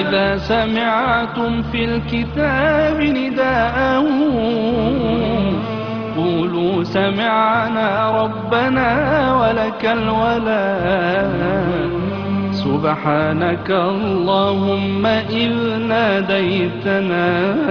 إذا سمعتم في الكتاب نداء قولوا سمعنا ربنا ولك الولاء. سبحانك اللهم إذ ناديتنا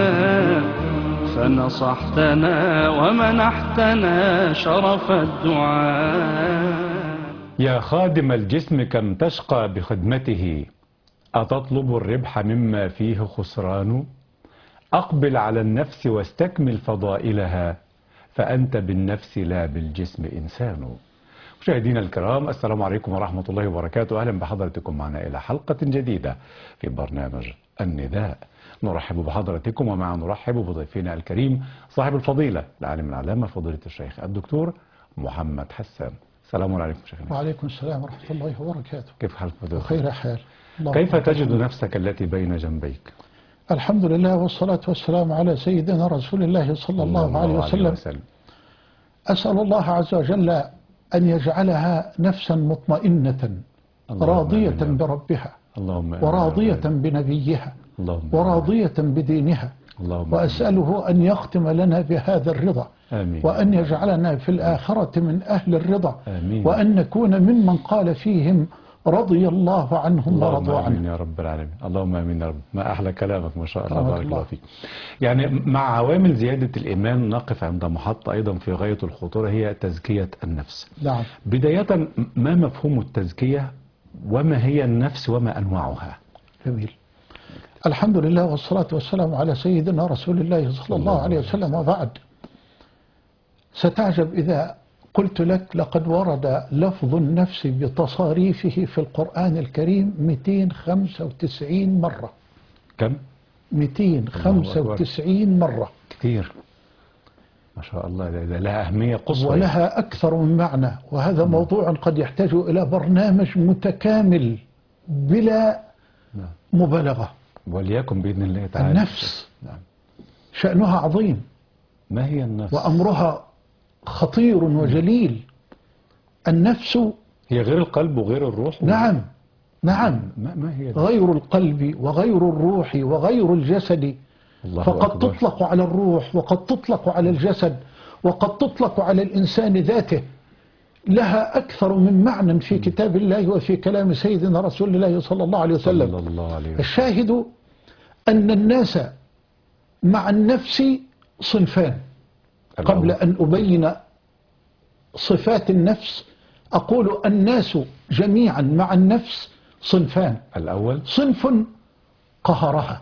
فنصحتنا ومنحتنا شرف الدعاء. يا خادم الجسم كم تشقى بخدمته، أتطلب الربح مما فيه خسران؟ أقبل على النفس واستكمل فضائلها، فأنت بالنفس لا بالجسم إنسان. مشاهدينا الكرام، السلام عليكم ورحمة الله وبركاته. أهلا بحضرتكم معنا إلى حلقة جديدة في برنامج النداء. نرحب بحضرتكم ومع نرحب بضيفنا الكريم صاحب الفضيلة العالم العلامة فضيلة الشيخ الدكتور محمد حسان. السلام عليكم شيخنا. وعليكم السلام ورحمة الله وبركاته. كيف حالك فضيلة؟ بخير حال. كيف تجد نفسك التي بين جنبيك؟ الحمد لله والصلاة والسلام على سيدنا رسول الله صلى الله عليه وسلم. أسأل الله عز وجل أن يجعلها نفسا مطمئنة راضية بربها وراضية بنبيها وراضية بدينها، وأسأله أن يختم لنا بهذا الرضا، وأن يجعلنا في الآخرة من أهل الرضا، وأن نكون ممن قال فيهم رضي الله عنهم ورضوا عنه. آمين يا رب العالمين. اللهم آمين يا رب. ما أحلى كلامك ما شاء الله، بارك الله فيك. يعني مع عوامل زيادة الإيمان نقف عند محطة أيضا في غاية الخطورة، هي تزكية النفس. نعم. بداية، ما مفهوم التزكية وما هي النفس وما أنواعها؟ جميل. الحمد لله والصلاة والسلام على سيدنا رسول الله صلى الله عليه وسلم، وبعد. ستعجب إذا قلت لك لقد ورد لفظ النفس بتصاريفه في القرآن الكريم 295 مرة. كم؟ 295 مرة. كثير ما شاء الله. ده لها أهمية قصوى ولها أكثر من معنى، وهذا موضوع قد يحتاج إلى برنامج متكامل بلا مبالغة. وليكن بإذن الله تعالى. النفس شأنها عظيم. ما هي النفس؟ وأمرها خطير وجليل. النفس هي غير القلب وغير الروح. نعم نعم. ما هي ده؟ غير القلب وغير الروح وغير الجسد. فقد أكبر. تطلق على الروح وقد تطلق على الجسد وقد تطلق على الإنسان ذاته. لها أكثر من معنى في كتاب الله وفي كلام سيدنا رسول الله صلى الله عليه وسلم. الشاهد أن الناس مع النفس صنفان. قبل أن أبين صفات النفس أقول الناس جميعا مع النفس صنفان. الأول صنف قهرها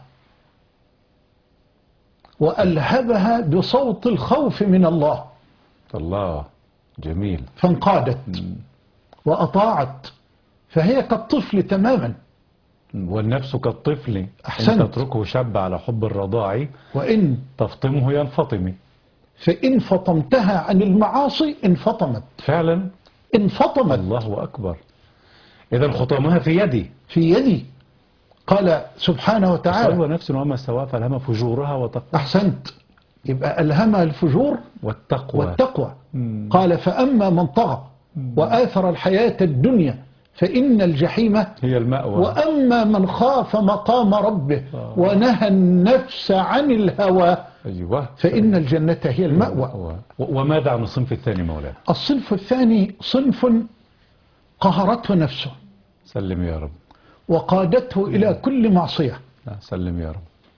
وألهبها بصوت الخوف من الله. الله جميل. فانقادت وأطاعت، فهي كالطفل تماما. والنفس كالطفل. أحسنت. إن تتركه شاب على حب الرضاع وإن تفطمه ينفطم. فإن فطمتها عن المعاصي انفطمت. فعلا انفطمت. الله أكبر. إذا خطامها في يدي. في يدي. قال سبحانه وتعالى سوى نفس وما سواها فألهمها فجورها وتقوى. أحسنت. يبقى ألهمها الفجور والتقوى. قال فأما من طغى وآثر الحياة الدنيا فإن الجحيم هي المأوى. وأما من خاف مقام ربه ونهى النفس عن الهوى فإن الجنة هي المأوى. وماذا عن الصنف الثاني مولانا؟ الصنف الثاني صنف قهرته نفسه. سلم يا رب. وقادته إلى كل معصية. سلم يا رب.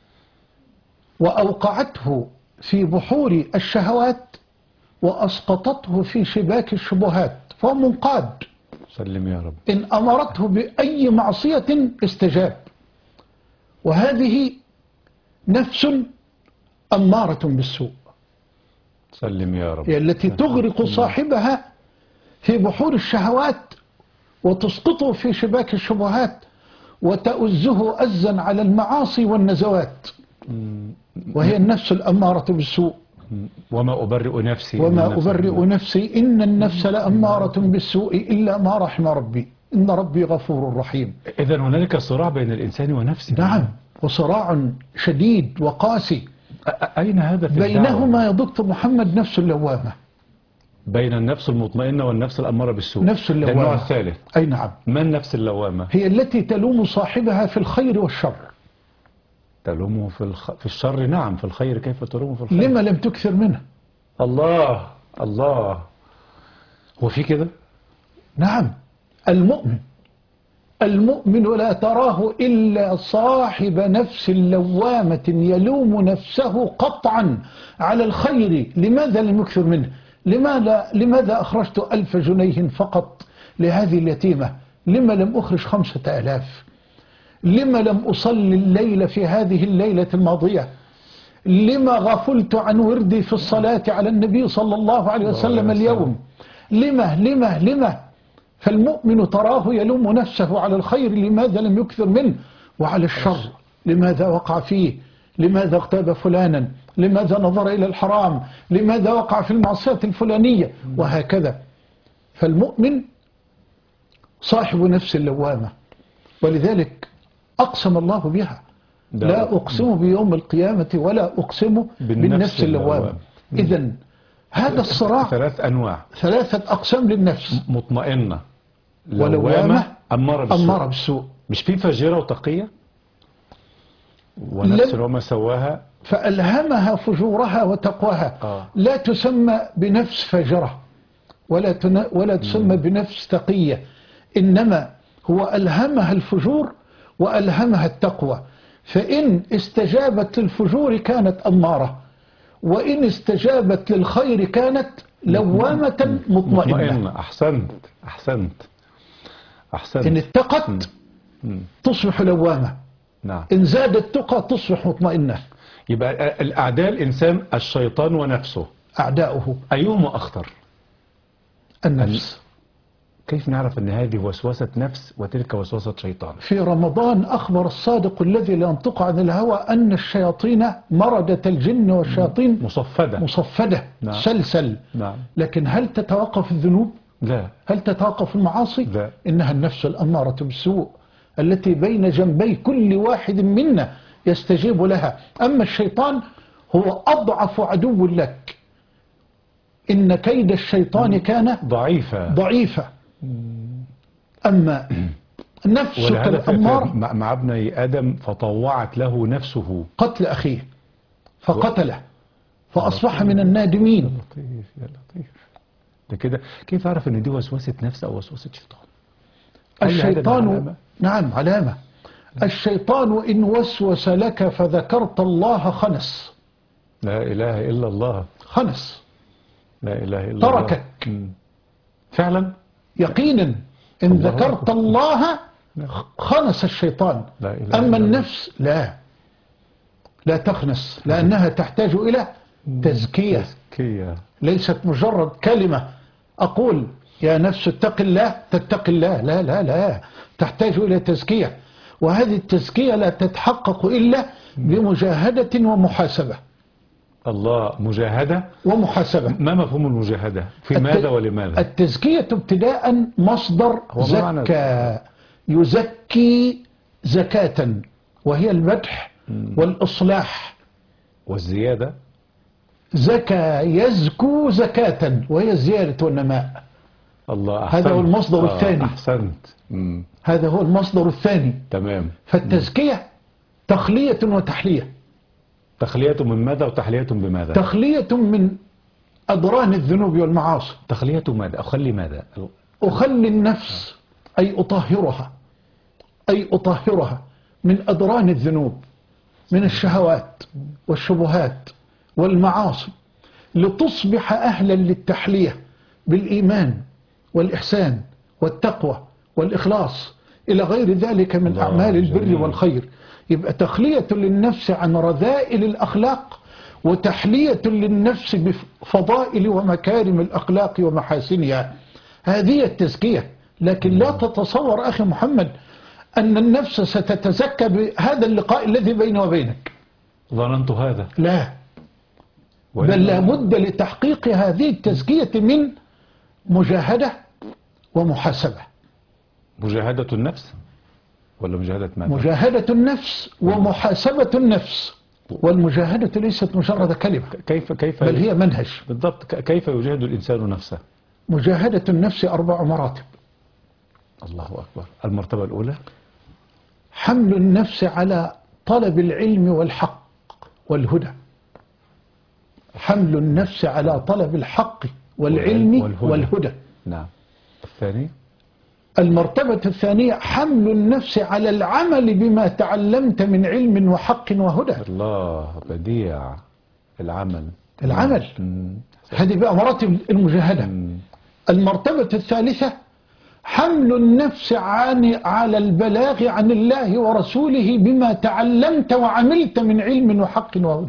وأوقعته في بحور الشهوات وأسقطته في شباك الشبهات، فهو منقاد. سلم يا رب. إن أمرته بأي معصية استجاب. وهذه نفس أمارة بالسوء. سلم يا رب. هي التي تغرق صاحبها في بحور الشهوات وتسقطه في شباك الشبهات وتؤزه أزا على المعاصي والنزوات. وهي النفس الأمارة بالسوء. وما أبرئ نفسي إن النفس لأمارة بالسوء إلا ما رحم ربي إن ربي غفور رحيم. إذن هنالك صراع بين الإنسان ونفسه. نعم، وصراع شديد وقاسي. أين هذا في بينهما يا دكتور محمد نفس اللوامة. بين النفس المطمئنة والنفس الأمارة بالسوء. نفس اللوامة. النوع الثالث. أي نعم. ما النفس اللوامة؟ هي التي تلوم صاحبها في الخير والشر. تلومه في الشر، نعم، في الخير كيف تلومه في الخير؟ لما لم تكثر منه؟ الله الله، هو في كده؟ نعم. المؤمن لا تراه إلا صاحب نفس لوامة يلوم نفسه قطعا على الخير. لماذا لم يكثر منه؟ لماذا أخرجت 1000 جنيه فقط لهذه اليتيمة؟ لما لم أخرج 5000؟ لما لم أصلي الليل في هذه الليلة الماضية؟ لما غفلت عن وردي في الصلاة على النبي صلى الله عليه وسلم اليوم؟ لما فالمؤمن تراه يلوم نفسه على الخير لماذا لم يكثر منه، وعلى الشر لماذا وقع فيه، لماذا اغتاب فلانا، لماذا نظر إلى الحرام، لماذا وقع في المعصية الفلانية، وهكذا. فالمؤمن صاحب نفس اللوامة، ولذلك أقسم الله بها: لا أقسم بيوم القيامة ولا أقسم بالنفس اللوامة. إذن هذا الصراع 3 أنواع، 3 أقسام للنفس: مطمئنة، ولوامة، أمارة بالسوء. مش في فجرة وتقية؟ ونفس وما سواها فألهمها فجورها وتقواها. لا تسمى بنفس فجرة ولا تسمى بنفس تقية، إنما هو ألهمها الفجور وألهمها التقوى. فإن استجابت للفجور كانت أمارة، وإن استجابت للخير كانت لوامة مطمئنة. أحسنت. إن اتقت تصبح لوامة، نعم. إن زادت تقى تصبح مطمئنة. يبقى الأعداء الإنسان الشيطان ونفسه، أعداؤه أيهما أخطر؟ النفس. كيف نعرف أن هذه وسوسة نفس وتلك وسوسة شيطان؟ في رمضان أخبر الصادق الذي لا ينطق عن الهوى أن الشياطين مردة الجن والشياطين مصفدة نعم. سلسل. نعم. لكن هل تتوقف الذنوب؟ لا. هل تتوقف المعاصي؟ لا. إنها النفس الأمارة بالسوء التي بين جنبي كل واحد منا يستجيب لها. أما الشيطان هو أضعف عدو لك، إن كيد الشيطان كان ضعيفا. أما نفسك الأمارة مع ابني آدم فطوعت له نفسه قتل أخيه فقتله فأصبح من النادمين. يا لطيف يا لطيف. ده كده كيف أعرف أن دي وسوسة نفس أو وسوسة شيطان؟ الشيطان نعم علامة. الشيطان إن وسوس لك فذكرت الله خنس. لا إله إلا الله. خنس. لا إله إلا تركك الله. فعلا يقينا إن ذكرت الله خنس الشيطان. لا إله أما النفس لا تخنس، لأنها تحتاج إلى تزكية. ليست مجرد كلمة أقول يا نفس اتق الله تتقي الله، لا لا لا، تحتاج إلى تزكية. وهذه التزكية لا تتحقق إلا بمجاهدة ومحاسبة. الله، مجاهدة ومحاسبة. ما مفهوم المجاهدة؟ في ماذا ولماذا؟ التزكية ابتداء مصدر زكى، يزكي زكاة، وهي المدح والإصلاح. والزيادة زكى يزكو زكاة، وهي الزيادة والنماء. الله، أحسنت. هذا هو المصدر الثاني. أحسنت. هذا هو المصدر الثاني. تمام. فالتزكية تخلية وتحلية. تخلية من ماذا وتحلية بماذا؟ تخلية من أدران الذنوب والمعاصي. تخلية ماذا؟ أخلي ماذا؟ أخلي النفس أي أطهرها من أدران الذنوب، من الشهوات والشبهات والمعاصي، لتصبح أهلا للتحلية بالإيمان والإحسان والتقوى والإخلاص إلى غير ذلك من أعمال البر والخير. يبقى تخلية للنفس عن رذائل الأخلاق، وتحلية للنفس بفضائل ومكارم الأخلاق ومحاسنها. هذه التزكية. لكن لا تتصور أخي محمد أن النفس ستتزكى بهذا اللقاء الذي بيني وبينك. ظننت هذا. لا، بل لابد لتحقيق هذه التزكية من مجاهدة ومحاسبة. مجاهدة النفس ولا مجاهدة ماذا؟ مجاهدة النفس ومحاسبة النفس. والمجاهدة ليست مجرد كلمة، كيف بل هي منهج. بالضبط. كيف يجاهد الإنسان نفسه؟ مجاهدة النفس 4 مراتب. الله أكبر. المرتبة الأولى حمل النفس على طلب العلم والحق والهدى. حمل النفس على طلب الحق والعلم والهدى. نعم. الثاني المرتبة الثانية حمل النفس على العمل بما تعلمت من علم وحق وهدى. الله، بديع. العمل. هذه بقى مراتب المجاهدة. المرتبة الثالثة حمل النفس على البلاغ عن الله ورسوله بما تعلمت وعملت من علم وحق وهدى.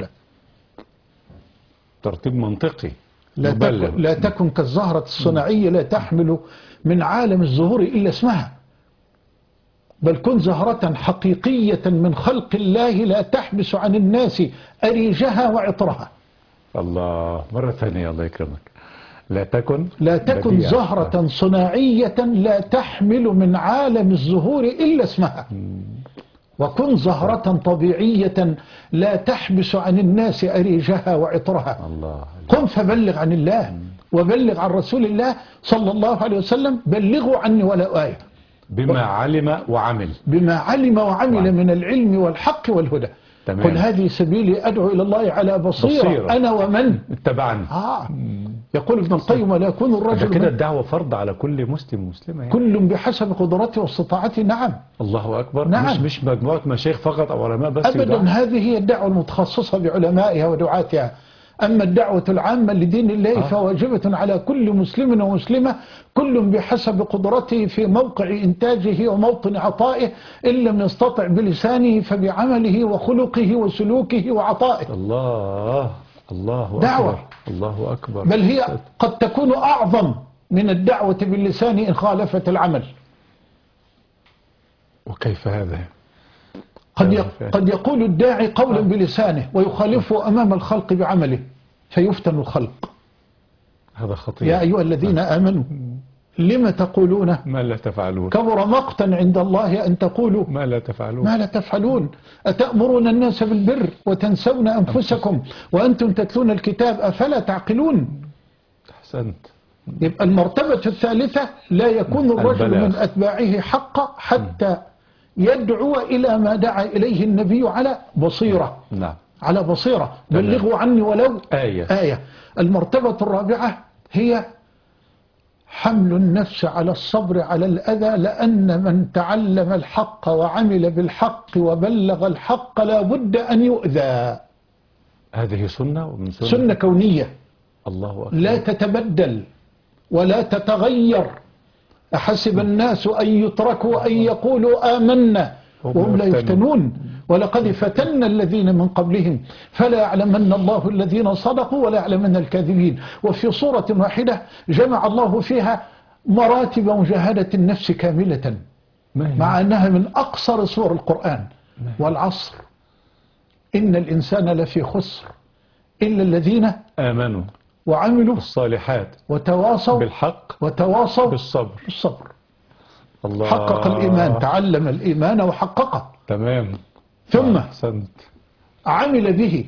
ترتيب منطقي. لا تكن كالزهرة الصناعية لا تحمل من عالم الزهور إلا اسمها، بل كن زهرة حقيقية من خلق الله لا تحبس عن الناس أريجها وعطرها. الله، مرة ثانية الله يكرمك. لا تكن زهرة صناعية لا تحمل من عالم الزهور إلا اسمها، وكن زهرة طبيعية لا تحبس عن الناس أريجها وعطرها. الله. قم فبلغ عن الله وبلغ عن رسول الله صلى الله عليه وسلم. بلغوا عني ولا آية. بما علم وعمل. من العلم والحق والهدى. تمام. قل هذه سبيلي أدعو إلى الله على بصيرة أنا ومن اتبعني. يقول ابن القيم ولا يكون الرجل كده الدعوة فرض على كل مسلم ومسلمة يعني. كل بحسب قدرته واستطاعته. نعم. الله أكبر. نعم. مش مجموعة مشايخ فقط أو علماء بس أبدا يدعو. هذه هي الدعوة المتخصصة بعلمائها ودعاتها. أما الدعوة العامة لدين الله فواجبة على كل مسلم ومسلمة، كل بحسب قدرته في موقع إنتاجه وموطن عطائه، إن لم يستطع بلسانه فبعمله وخلقه وسلوكه وعطائه. الله دعوة. أكبر. الله أكبر. بل هي قد تكون أعظم من الدعوة باللسان إن خالفت العمل. وكيف هذا؟ قد يقول الداعي قولا بلسانه ويخالفه أمام الخلق بعمله فيفتن الخلق. هذا خطير. يا أيها الذين آمنوا لما تقولون ما لا تفعلون. كبر مقتا عند الله أن تقولوا ما لا تفعلون. أتأمرون الناس بالبر وتنسون أنفسكم وأنتم تتلون الكتاب أفلا تعقلون. أحسنت. يبقى المرتبة الثالثة لا يكون الرجل من أتباعه حقا حتى يدعو إلى ما دعا إليه النبي على بصيرة. نعم. على بصيرة. بلغوا عني ولو آية. المرتبة الرابعة هي حمل النفس على الصبر على الأذى، لأن من تعلم الحق وعمل بالحق وبلغ الحق لا بد أن يؤذى. هذه سنة سنة كونية. الله أكبر. لا تتبدل ولا تتغير. أحسب الناس أن يتركوا أن يقولوا آمنا وهم لا يفتنون ولقد فتنا الذين من قبلهم فلا يعلمن الله الذين صدقوا ولا يعلمن الكاذبين. وفي صورة واحدة جمع الله فيها مراتب مجاهدة النفس كاملة، مع أنها من أقصر صور القرآن. والعصر إن الإنسان لفي خسر إلا الذين آمنوا وعملوا الصالحات وتواصوا بالحق وتواصوا بالصبر. الله. حقق الإيمان، تعلم الإيمان وحققه. تمام. ثم عمل به،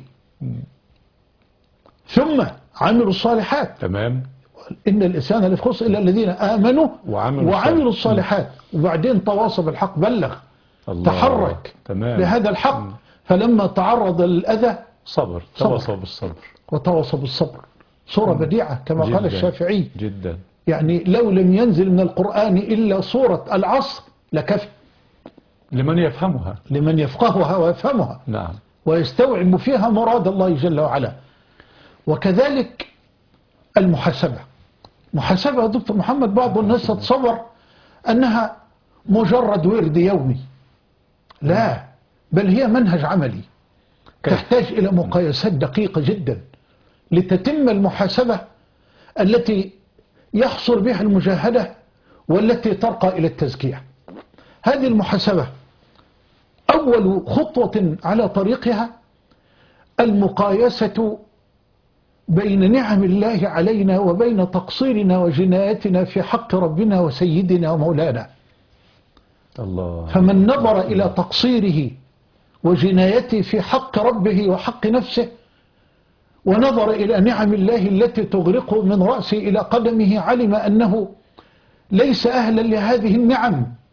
ثم عملوا الصالحات. تمام. إن الإنسان لفي خسر إلا الذين آمنوا وعملوا الصالحات. وبعدين تواصى بالحق، بلغ، تحرك لهذا الحق. فلما تعرض للأذى صبر، تواصى بالصبر وتواصى بالصبر. صورة بديعة كما قال الشافعي جدا. يعني لو لم ينزل من القرآن إلا صورة العصر لكفى لمن يفهمها، لمن يفقهها ويفهمها. نعم. ويستوعب فيها مراد الله جل وعلا. وكذلك المحاسبة. محاسبة يا دكتور محمد، بعض الناس تتصور أنها مجرد ورد يومي. لا، بل هي منهج عملي تحتاج إلى مقايسات دقيقة جدا لتتم المحاسبة التي يحصل بها المجاهدة والتي ترقى إلى التزكية. هذه المحاسبة أول خطوة على طريقها المقايسة بين نعم الله علينا وبين تقصيرنا وجنايتنا في حق ربنا وسيدنا ومولانا. الله. فمن نظر إلى تقصيره وجنايته في حق ربه وحق نفسه، ونظر إلى نعم الله التي تغرقه من رأسه إلى قدمه، علم أنه ليس أهلا لهذه النعم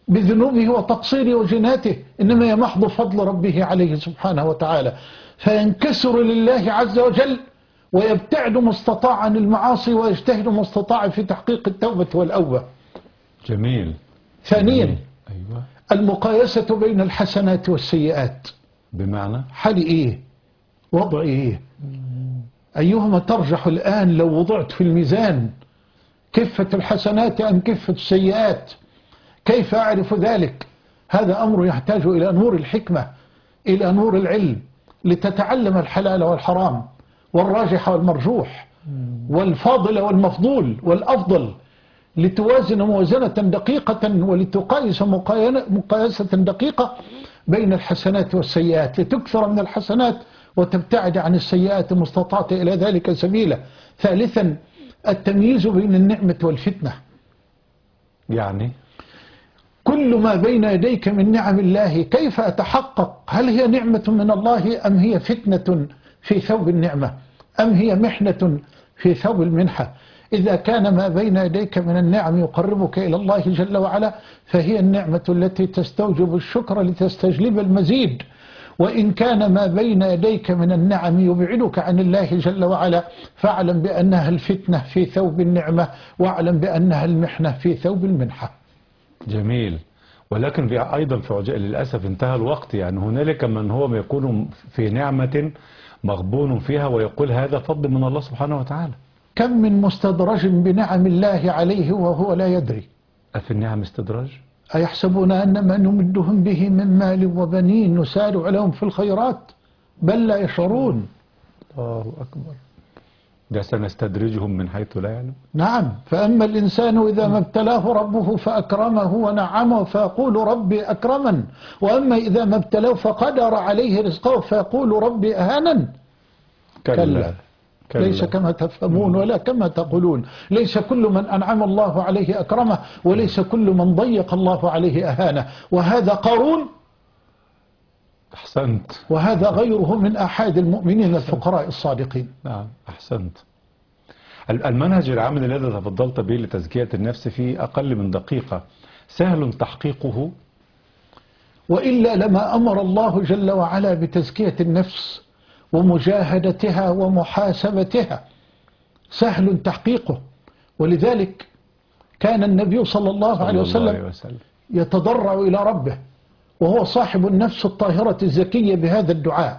بذنوبه وتقصيره وجناته، إنما هي محض فضل ربه عليه سبحانه وتعالى، فينكسر لله عز وجل ويبتعد ما استطاع عن المعاصي ويجتهد ما استطاع في تحقيق التوبة والأوبة. جميل. ثانيا جميل. أيوة. المقايسة بين الحسنات والسيئات. بمعنى حالي إيه؟ وضعي إيه؟ أيهما ترجح الآن لو وضعت في الميزان؟ كفة الحسنات أم كفة السيئات؟ كيف أعرف ذلك؟ هذا أمر يحتاج إلى نور الحكمة، إلى نور العلم، لتتعلم الحلال والحرام والراجح والمرجوح والفاضل والمفضول والأفضل، لتوازن موازنة دقيقة ولتقايس مقايسة دقيقة بين الحسنات والسيئات، لتكثر من الحسنات وتبتعد عن السيئات ما استطعت إلى ذلك سبيلا. ثالثا التمييز بين النعمة والفتنة. يعني كل ما بين يديك من نعم الله كيف أتحقق هل هي نعمة من الله أم هي فتنة في ثوب النعمة أم هي محنة في ثوب المنحة؟ إذا كان ما بين يديك من النعم يقربك إلى الله جل وعلا فهي النعمة التي تستوجب الشكر لتستجلب المزيد، وإن كان ما بين يديك من النعم يبعدك عن الله جل وعلا فاعلم بأنها الفتنة في ثوب النعمة، واعلم بأنها المحنة في ثوب المنحة. جميل. ولكن أيضا في عجاء للأسف انتهى الوقت، يعني هنالك من هو يكون في نعمة مغبون فيها ويقول هذا فضل من الله سبحانه وتعالى. كم من مستدرج بنعم الله عليه وهو لا يدري. أفي النعم استدراج؟ أيحسبون أن ما نمدهم به من مال وبنين نسارع لهم في الخيرات بل لا يشعرون. الله أكبر. ده سنستدرجهم من حيث لا يعلم. نعم. فأما الإنسان إذا ما ابتلاه ربه فأكرمه ونعمه فيقول ربي أكرمن، وأما إذا ما ابتلاه فقدر عليه رزقه فيقول ربي أهانن. كلا. ليس كما تفهمون ولا كما تقولون. ليس كل من أنعم الله عليه أكرمه، وليس كل من ضيق الله عليه أهانه. وهذا قارون، أحسنت، وهذا غيره من أحد المؤمنين الفقراء الصادقين. نعم أحسنت. المنهج العام الذي تفضلت به لتزكية النفس في أقل من دقيقة سهل تحقيقه؟ وإلا لما أمر الله جل وعلا بتزكية النفس ومجاهدتها ومحاسبتها، سهل تحقيقه. ولذلك كان النبي صلى الله عليه وسلم يتضرع إلى ربه وهو صاحب النفس الطاهرة الزكية بهذا الدعاء: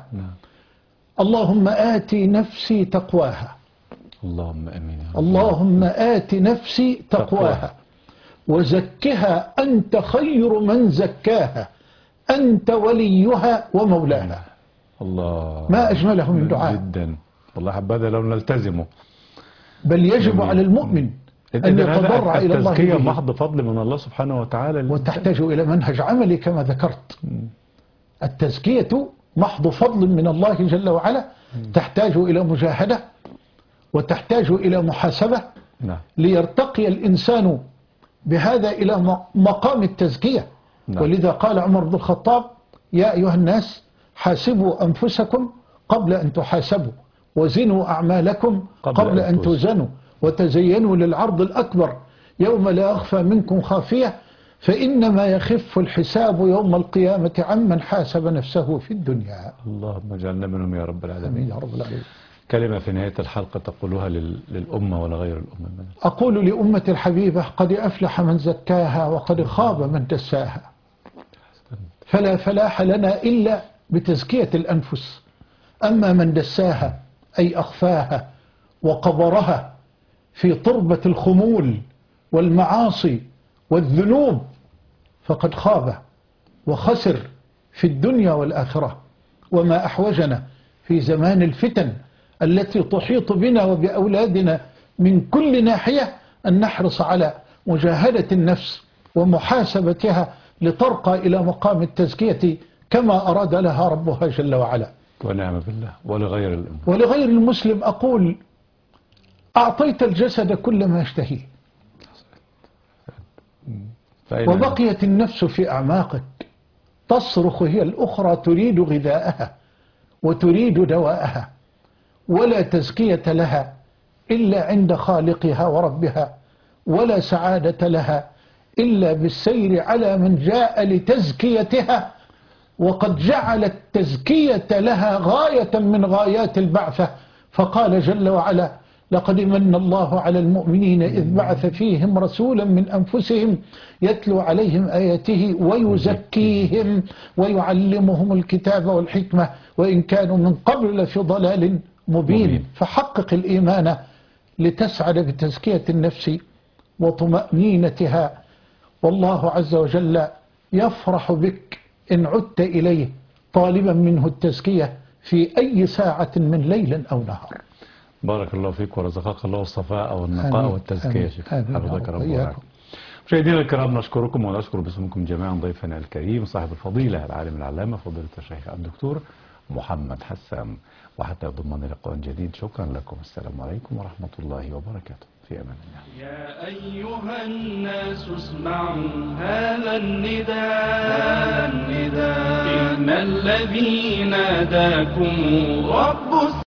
اللهم آتي نفسي تقواها. اللهم أمين. اللهم آت نفسي تقواها وزكها أنت خير من زكاها أنت وليها ومولاها. الله، ما أجمله من دعاء جدا. والله حبذا لو نلتزمه. بل يجب على المؤمن أن يتضرع إلى الله. التزكية محض فضل من الله سبحانه وتعالى، وتحتاج إلى منهج عملي كما ذكرت. التزكية محض فضل من الله جل وعلا، تحتاج إلى مجاهدة وتحتاج إلى محاسبة ليرتقي الإنسان بهذا إلى مقام التزكية. ولذا قال عمر بن الخطاب: يا أيها الناس حاسبوا أنفسكم قبل أن تحاسبوا، وزنوا أعمالكم قبل أن توزنوا، وتزينوا للعرض الأكبر يوم لا يخفى منكم خافية، فإنما يخف الحساب يوم القيامة عمن حاسب نفسه في الدنيا. اللهم اجعلنا منهم يا رب العالمين. يا رب العالمين. كلمة في نهاية الحلقة تقولها للأمة ولغير الأمة. أقول لأمة الحبيبة: قد أفلح من زكاها وقد خاب من دساها. فلا فلاح لنا إلا بتزكية الأنفس. أما من دساها أي أخفاها وقبرها في تربة الخمول والمعاصي والذنوب فقد خاب وخسر في الدنيا والآخرة. وما أحوجنا في زمان الفتن التي تحيط بنا وبأولادنا من كل ناحية أن نحرص على مجاهدة النفس ومحاسبتها لترقى إلى مقام التزكية كما أراد لها ربها جل وعلا. ونعم بالله. ولغير الأمة ولغير المسلم أقول: أعطيت الجسد كل ما يشتهيه وبقيت النفس في أعماقك تصرخ هي الأخرى تريد غذاءها وتريد دواءها، ولا تزكية لها إلا عند خالقها وربها، ولا سعادة لها إلا بالسير على من جاء لتزكيتها، وقد جعل التزكية لها غاية من غايات البعثة، فقال جل وعلا: لقد من الله على المؤمنين إذ بعث فيهم رسولا من أنفسهم يتلو عليهم آياته ويزكيهم ويعلمهم الكتاب والحكمة وإن كانوا من قبل لفي ضلال مبين. فحقق الإيمان لتسعد بتزكية النفس وطمأنينتها، والله عز وجل يفرح بك إن عدت إليه طالبا منه التزكية في أي ساعة من ليل أو نهار. بارك الله فيك ورزقك الله الصفاء والنقاء والتزكية. حفظك رب العالمين. مشاهدينا الكرام، نشكركم ونشكر باسمكم جميعا ضيفنا الكريم صاحب الفضيلة العالم العلامة فضيلة الشيخ الدكتور محمد حسان. وحتى يضمن لقاء جديد، شكرا لكم. السلام عليكم ورحمة الله وبركاته. في أمان الله. يا أيها الناس اسمعوا هذا النداء، إن الذي ناداكم رب